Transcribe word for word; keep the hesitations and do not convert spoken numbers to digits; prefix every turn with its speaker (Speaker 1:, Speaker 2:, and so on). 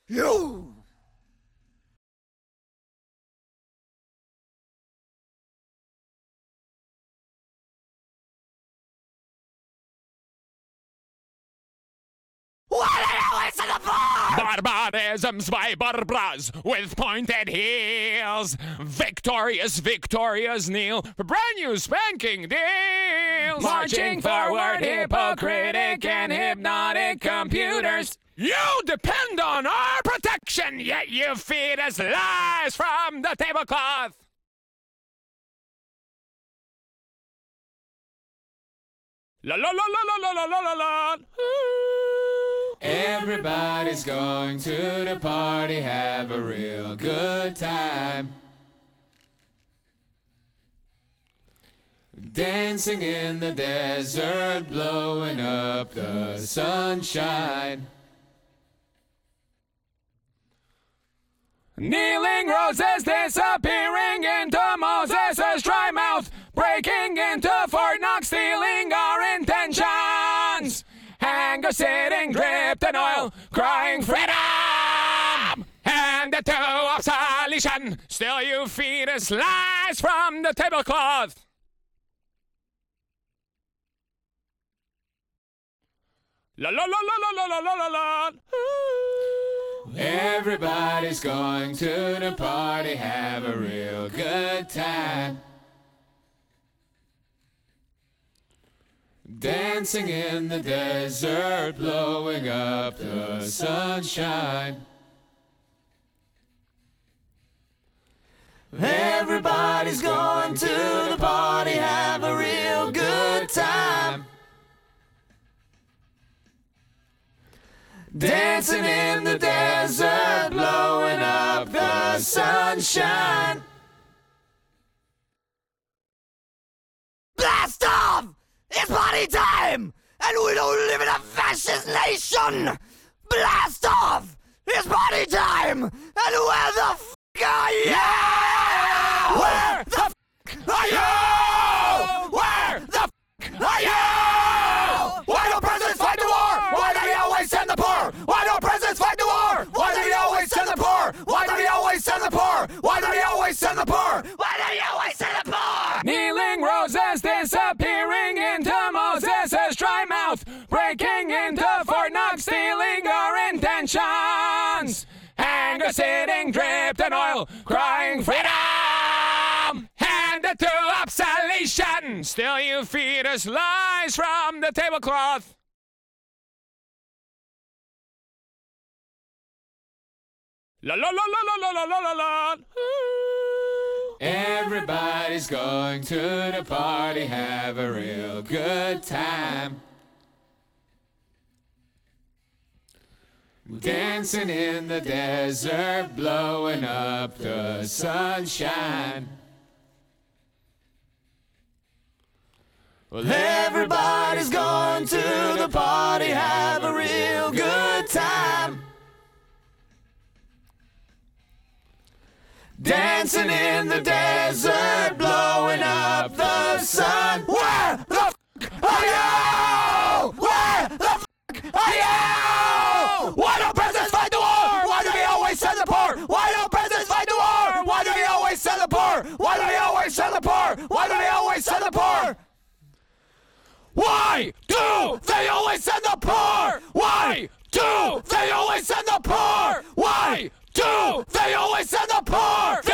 Speaker 1: You! What the hell is in the bar?
Speaker 2: Barbarisms by Barbras with pointed heels. Victorious, victorious kneel for brand new spanking deals.
Speaker 3: Marching forward, hypocritic and hypnotic computers.
Speaker 2: You depend on our protection, yet you feed us lies from the tablecloth. La la la la la la la la la.
Speaker 3: Everybody's going to the party, have a real good time. Dancing in the desert, blowing up the sunshine. Kneeling roses disappearing into Moses' dry mouth, breaking into Fort Knox, stealing our intentions. Anger sitting dripped in oil, crying freedom! Handed to obsolescence, still you feed us lies from the tablecloth. La la la la la la la la la. Everybody's going to the party, have a real good time. Dancing in the desert, blowing up the sunshine. Everybody's going to the party, have a real good time. Dancing in the desert, blowing up the sunshine.
Speaker 1: Blast off! It's party time! And we don't live in a fascist nation! Blast off! It's party time! And where the f*** are you? Where the f*** are you? Where the f*** are you? Why don't presidents fight the war? Why do they always send the poor? Why don't presidents fight the war? Why do they always send the poor? Why do they always send the poor? Why do they always send the poor? Why do they always send the poor?
Speaker 3: Kneeling roses disappearing into Moses' dry mouth, breaking into Fort Knox, stealing our intentions. Anger sitting dripped in oil, crying freedom! Handed to obsolescence, still you feed us lies from the tablecloth.
Speaker 2: La la la la la la la la la.
Speaker 3: Everybody's going to the party, have a real good time. Dancing in the desert, blowing up the sunshine. Well, everybody's going to the party, have a real good time. Dancing in the desert, blowing up the sun. Where the f*** are you? Where the f*** are you? Why don't presidents fight the war? Why do they always send the poor? Why don't presidents fight the war? Why do they always send the poor? Why do they always send the poor? Why do they always send the poor? Why do they always send the poor? Why do they always send the poor? Why do they always send the poor?